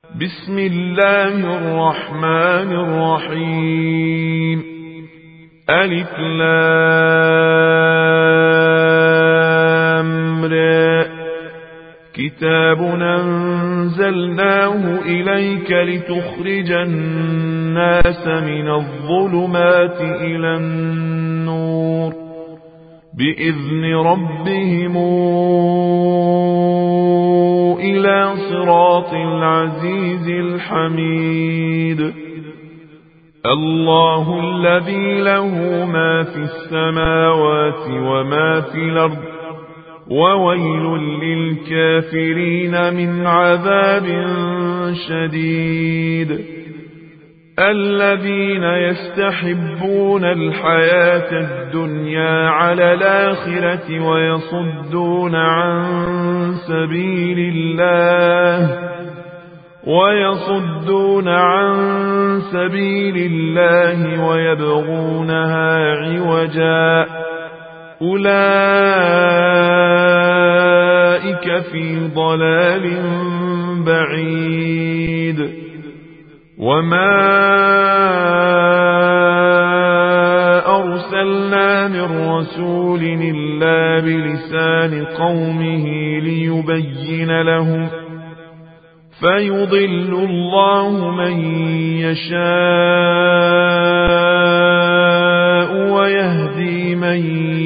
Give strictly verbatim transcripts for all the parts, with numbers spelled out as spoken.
بسم الله الرحمن الرحيم. ألف لام را. كتاب أنزلناه إليك لتخرج الناس من الظلمات إلى النور بإذن ربهم إلى صراط العزيز الحميد. الله الذي له ما في السماوات وما في الأرض وويل للكافرين من عذاب شديد. الذين يستحبون الحياة الدنيا على الآخرة ويصدون عن سبيل الله ويصدون عن سبيل الله ويبغونها عوجا أولئك في ضلال بعيد. وما أرسلنا من رسول إلا بلسان قومه ليبين لهم فيضل الله من يشاء ويهدي من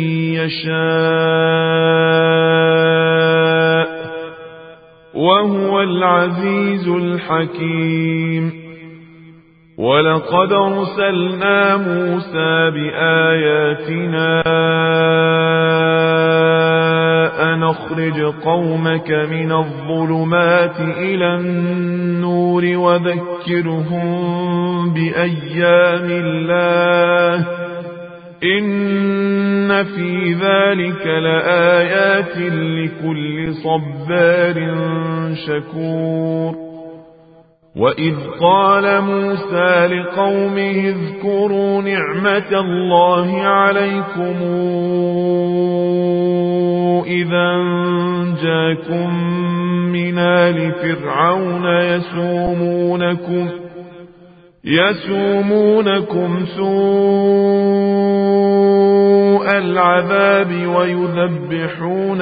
يشاء وهو العزيز الحكيم. ولقد أرسلنا موسى بآياتنا أن أخرج قومك من الظلمات إلى النور وذكرهم بأيام الله إن في ذلك لآيات لكل صبار شكور. وإذ قال موسى لقومه اذكروا نعمة الله عليكم إذا جاءكم من آل فرعون يسومونكم يسومونكم سوء العذاب ويذبحون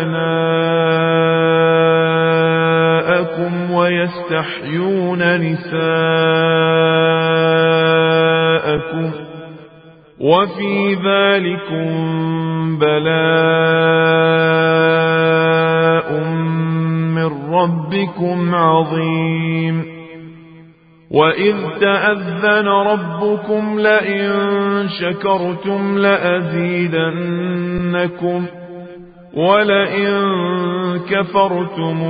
أبناءكم ويستحيون نساءكم وفي ذلكم بلاء من ربكم عظيم. وإذ تأذن ربكم لئن شكرتم لأزيدنكم ولئن كفرتم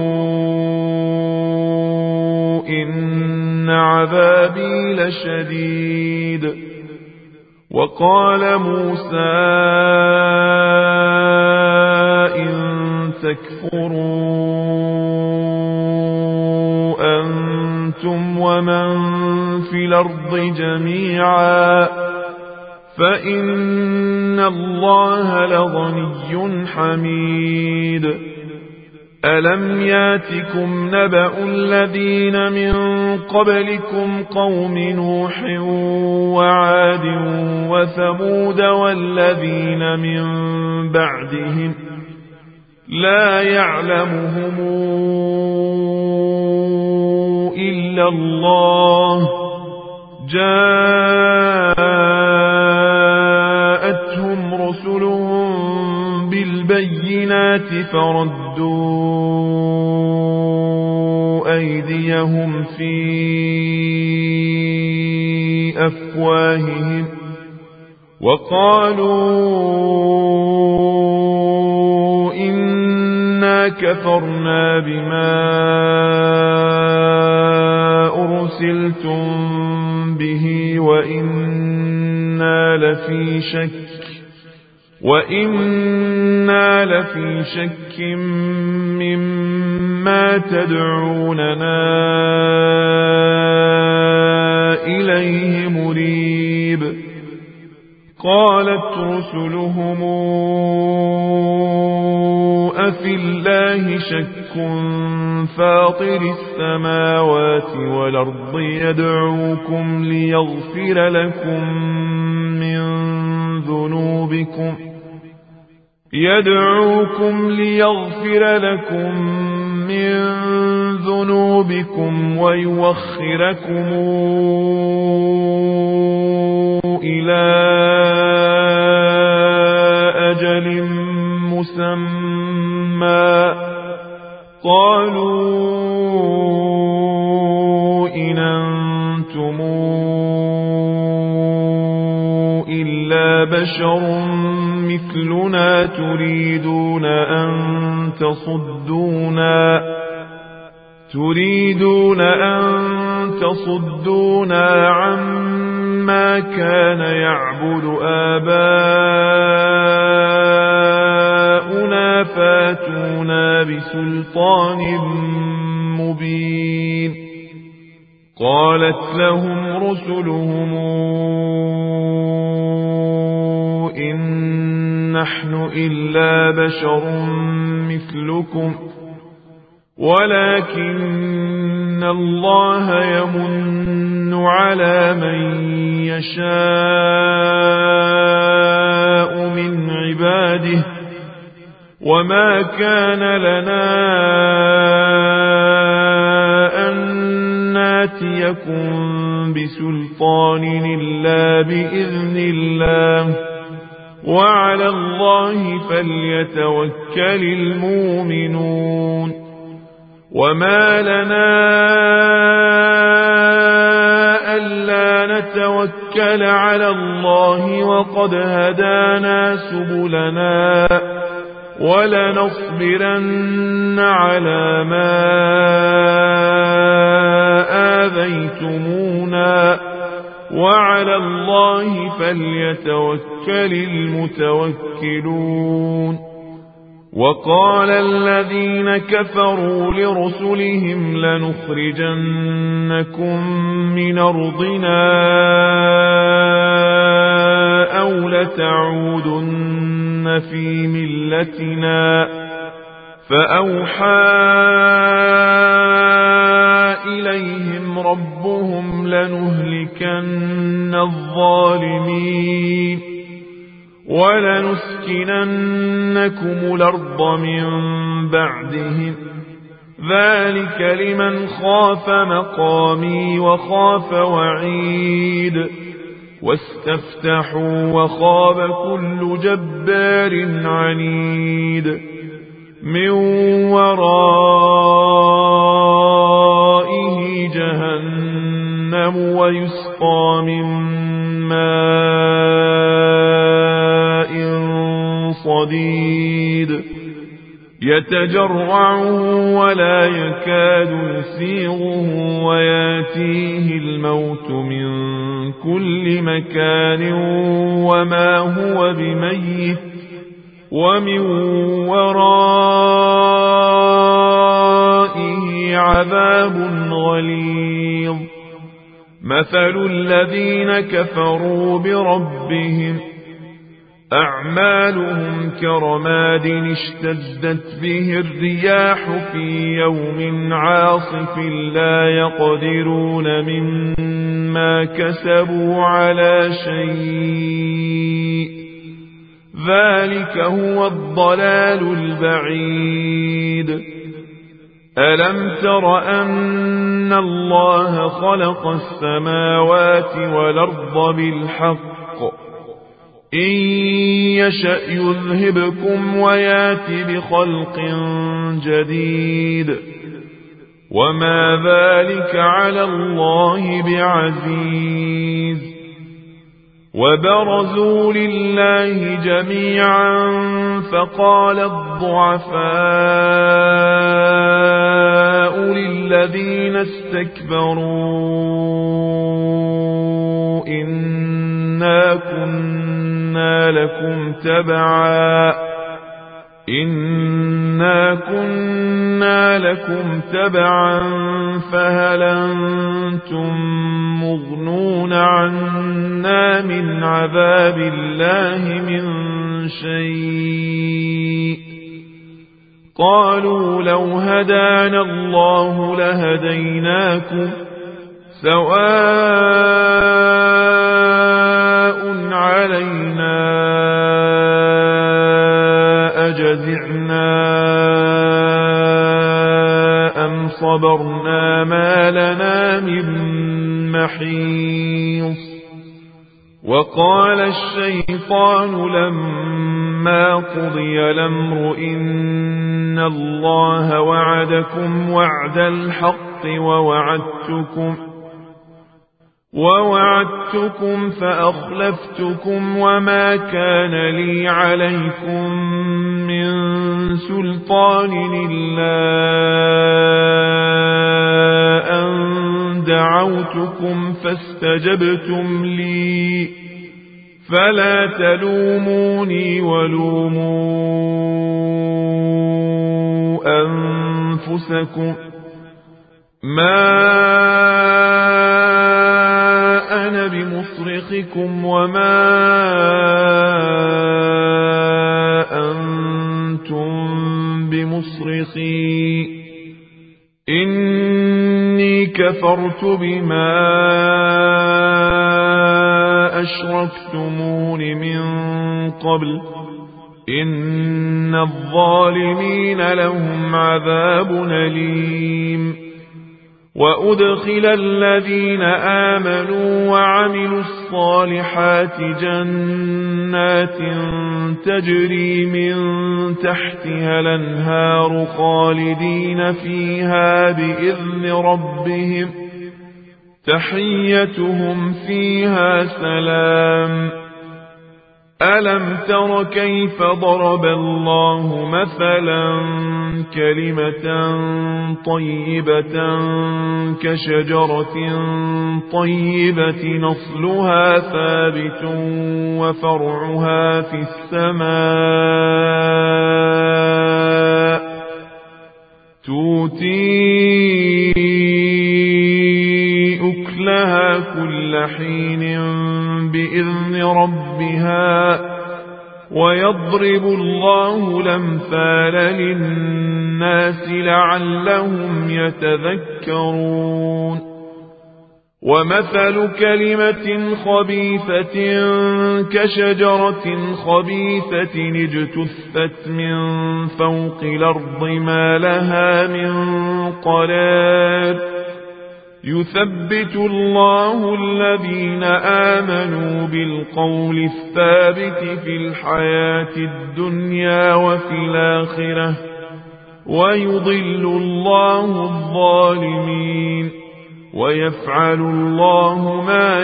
إن عذابي لشديد. وقال موسى إن تكفروا أنتم ومن في الأرض جميعا فإن الله لغني حميد. ألم ياتكم نبأ الذين من قبلكم قوم نوح وعاد وثمود والذين من بعدهم لا يعلمهم إلا الله جاءتهم رسلهم بالبينات فردوا أيديهم في أفواههم وقالوا إنا كفرنا بما أرسلتم به وإنا لفي شك وإنا لفي شك مما تدعوننا إليه مريب. قالت رسلهم أفي الله شك فاطر السماوات والأرض يدعوكم ليغفر لكم من ذنوبكم يدعوكم ليغفر لكم من ذنوبكم ويوخركم إلى أجل مسمى قالوا إن أنتم إلا بشر مثلنا تريدون أن تصدونا تريدون أن تصدونا عما كان يعبد آباؤنا فاتونا بسلطان مبين قالت لهم رسلهم إن نحن إلا بشر مثلكم ولكن الله يمن على من يشاء من عباده وما كان لنا أن ناتيكم بسلطان إلا بإذن الله وعلى الله فليتوكل المؤمنون وما لنا ألا نتوكل على الله وقد هدانا سبلنا ولنصبرن على ما آذيتمونا وعلى الله فليتوكل المتوكلون وقال الذين كفروا لرسلهم لنخرجنكم من أرضنا أو لتعودن في ملتنا فأوحى إليهم ربهم لنهلكن الظالمين ولنسكننكم الأرض من بعدهم ذلك لمن خاف مقامي وخاف وعيد واستفتحوا وخاب كل جبار عنيد من ورائه جهنم ويسقى من ماء صديد يتجرعه ولا يكاد يسيغه وياتيه الموت من كل مكان وما هو بميت ومن ورائه عذاب غليظ مثل الذين كفروا بربهم أعمالهم كرماد اشتدت به الرياح في يوم عاصف لا يقدرون مما كسبوا على شيء ذلك هو الضلال البعيد ألم تر أن الله خلق السماوات والأرض بالحق إن يشأ يذهبكم ويات بخلق جديد وما ذلك على الله بعزيز وبرزوا لله جميعا فقال الضعفاء للذين استكبروا إنا كنا لكم تبعا إنا كنا لكم تبعا فهل أنتم مغنون عنا من عذاب الله من شيء قالوا لو هدانا الله لهديناكم سواء علينا أجزعنا أم صبرنا ما لنا من محيص. وقال الشيطان لما قضي الأمر إن الله وعدكم وعد الحق ووعدتكم ووعدتكم فأخلفتكم وما كان لي عليكم من سلطان إلا أن دعوتكم فاستجبتم لي فلا تلوموني ولوموا أنفسكم ما أنا بمصرخكم وما أنتم بمصرخي إني كفرت بما أشركتمون من قبل إن الظالمين لهم عذاب أليم. وأدخل الذين آمنوا وعملوا الصالحات جنات تجري من تحتها الأنهار خالدين فيها بإذن ربهم تحيتهم فيها سلام. ألم تر كيف ضرب الله مثلا كلمة طيبة كشجرة طيبة نصلها ثابت وفرعها في السماء تؤتي أكلها كل حين بإذن ربها ويضرب الله الأمثال للناس لعلهم يتذكرون. ومثل كلمة خبيثة كشجرة خبيثة اجتثت من فوق الأرض ما لها من قرار يثبت الله الذين آمنوا بالقول الثابت في الحياة الدنيا وفي الآخرة ويضل الله الظالمين ويفعل الله ما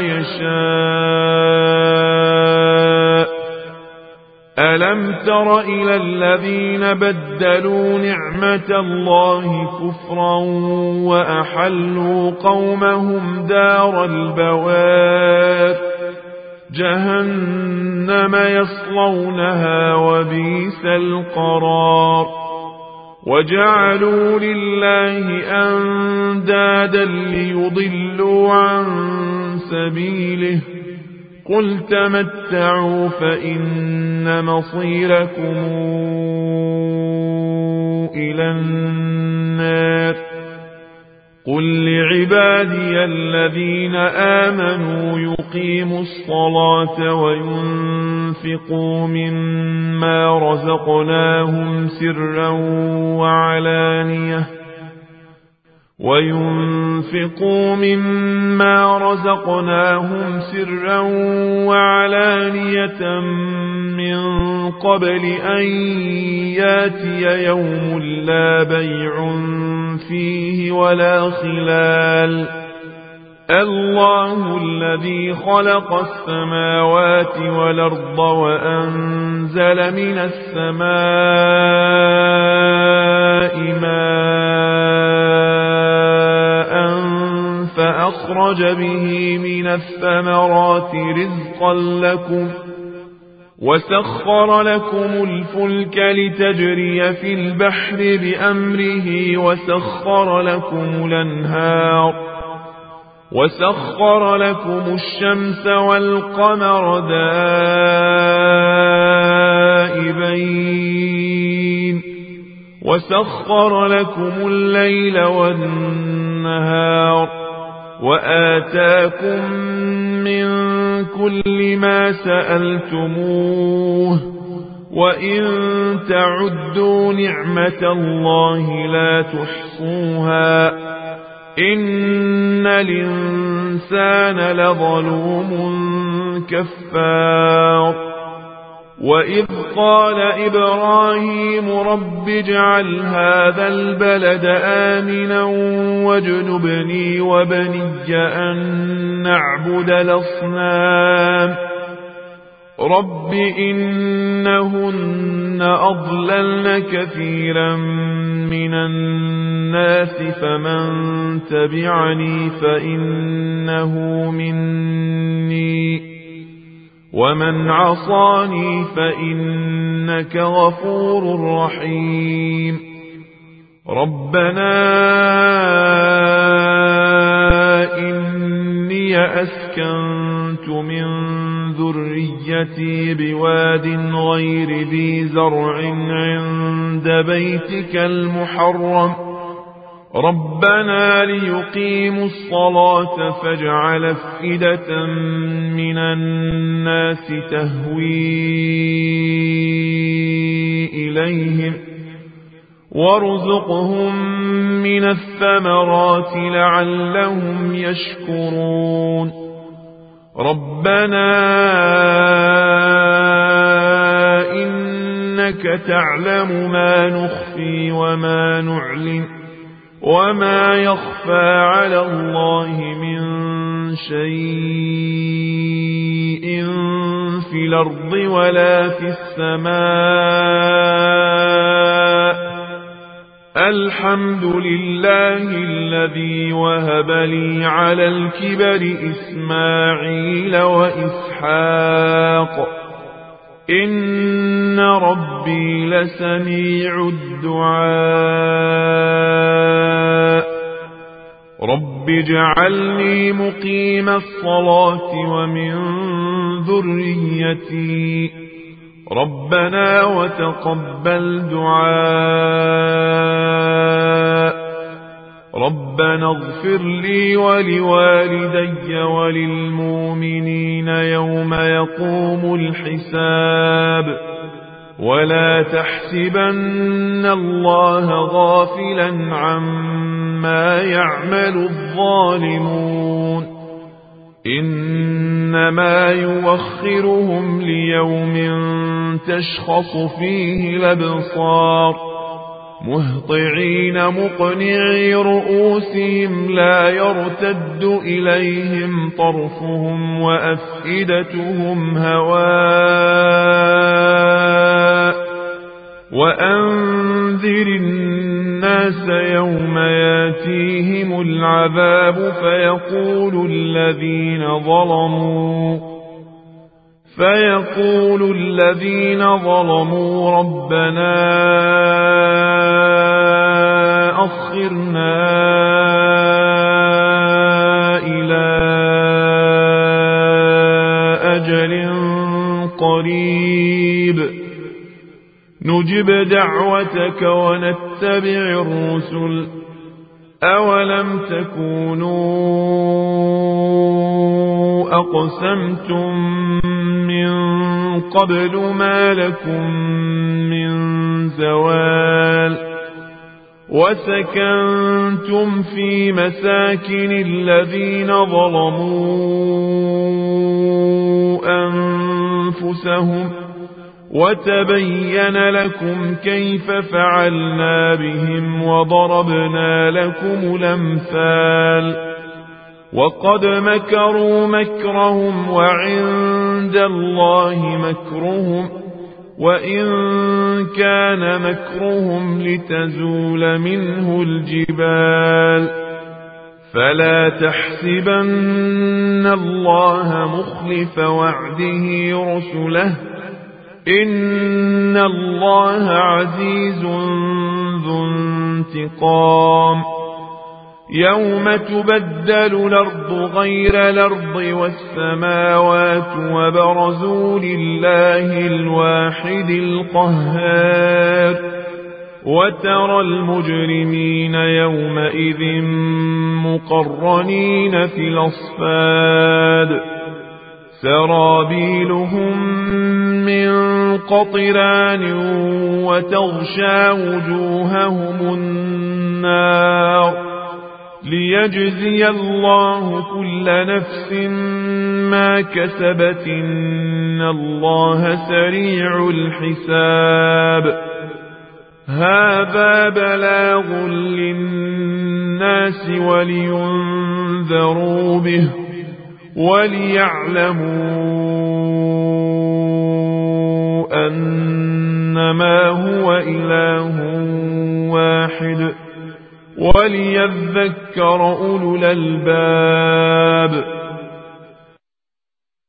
يشاء. ألم تر إلى الذين بدلوا نعمة الله كفرا وأحلوا قومهم دار البوار جهنم يصلونها وبئس القرار. وجعلوا لله أندادا ليضلوا عن سبيله قل تمتعوا فإن مصيركم إلى النار. قل لعبادي الذين آمنوا يقيموا الصلاة وينفقوا مما رزقناهم سرا وعلانية وينفقوا مما رزقناهم سرا وعلانية من قبل أن ياتي يوم لا بيع فيه ولا خلال. الله الذي خلق السماوات والأرض وأنزل من السماء ماء فأخرج به من الثمرات رزقا لكم وسخر لكم الفلك لتجري في البحر بأمره وسخر لكم الأنهار وسخر لكم الشمس والقمر دائبين وسخر لكم الليل والنهار وآتاكم من كل ما سألتموه وإن تعدوا نعمة الله لا تحصوها إن الإنسان لظلوم كفار. وإذ قال إبراهيم رب اجعل هذا البلد آمنا واجنبني وبني أن نعبد الأصنام رب إنهن أضللن كثيرا من الناس فمن تبعني فإنه مني ومن عصاني فإنك غفور رحيم. ربنا إني أسكنت من ذريتي بواد غير ذي زرع عند بيتك المحرم ربنا ليقيموا الصلاة فاجعل أفئدة من الناس تهوي إليهم وارزقهم من الثمرات لعلهم يشكرون. ربنا إنك تعلم ما نخفي وما نعلن وما يخفى على الله من شيء في الأرض ولا في السماء الحمد لله الذي وهب لي على الكبر إسماعيل وإسحاق إن ربي لسميع الدعاء. رب اجعلني مقيم الصلاة ومن ذريتي ربنا وتقبل دعاء. ربنا اغفر لي ولوالدي وللمؤمنين يوم يقوم الحساب ولا تحسبن الله غافلا عما يعمل الظالمون إنما يوخرهم ليوم تشخص فيه الأبصار مهطعين مقنعي رؤوسهم لا يرتد إليهم طرفهم وأفئدتهم هواء. وأنذر الناس يوم ياتيهم العذاب فيقول الذين ظلموا فيقول الذين ظلموا ربنا أخرنا إلى أجل قريب نجب دعوتك ونتبع الرسل أولم تكونوا أقسمتم من قبل ما لكم من زوال وسكنتم في مساكن الذين ظلموا أنفسهم وتبين لكم كيف فعلنا بهم وضربنا لكم الأمثال وقد مكروا مكرهم وعند الله مكرهم وإن كان مكرهم لتزول منه الجبال فلا تحسبن الله مخلف وعده رسله إن الله عزيز ذو انتقام. يوم تبدل الأرض غير الأرض والسماوات وبرزوا لله الواحد القهار وترى المجرمين يومئذ مقرنين في الأصفاد سرابيلهم من قطران وتغشى وجوههم النار ليجزي الله كل نفس ما كسبت إن الله سريع الحساب هذا بلاغ للناس ولينذروا به وليعلموا أنما هو إله واحد وليذكر أولو الألباب